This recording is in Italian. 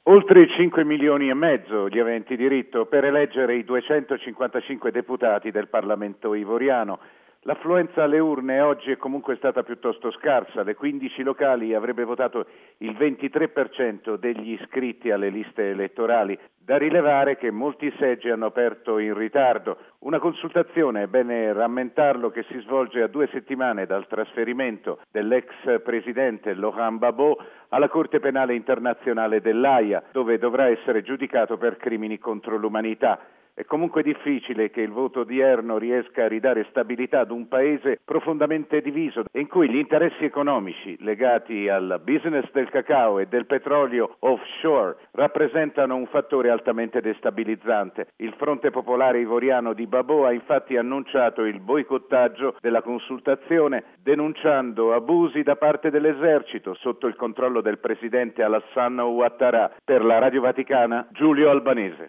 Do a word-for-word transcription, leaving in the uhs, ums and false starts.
Oltre cinque milioni e mezzo gli aventi diritto per eleggere i duecentocinquantacinque deputati del Parlamento ivoriano. L'affluenza alle urne oggi è comunque stata piuttosto scarsa, le quindici locali avrebbe votato il ventitré per cento degli iscritti alle liste elettorali. Da rilevare che molti seggi hanno aperto in ritardo. Una consultazione, è bene rammentarlo, che si svolge a due settimane dal trasferimento dell'ex presidente Laurent Gbagbo alla Corte Penale Internazionale dell'Aia, dove dovrà essere giudicato per crimini contro l'umanità. È comunque difficile che il voto odierno riesca a ridare stabilità ad un paese profondamente diviso e in cui gli interessi economici legati al business del cacao e del petrolio offshore rappresentano un fattore altamente destabilizzante. Il Fronte Popolare Ivoriano di Gbagbo ha infatti annunciato il boicottaggio della consultazione, denunciando abusi da parte dell'esercito sotto il controllo del presidente Alassane Ouattara. Per la Radio Vaticana, Giulio Albanese.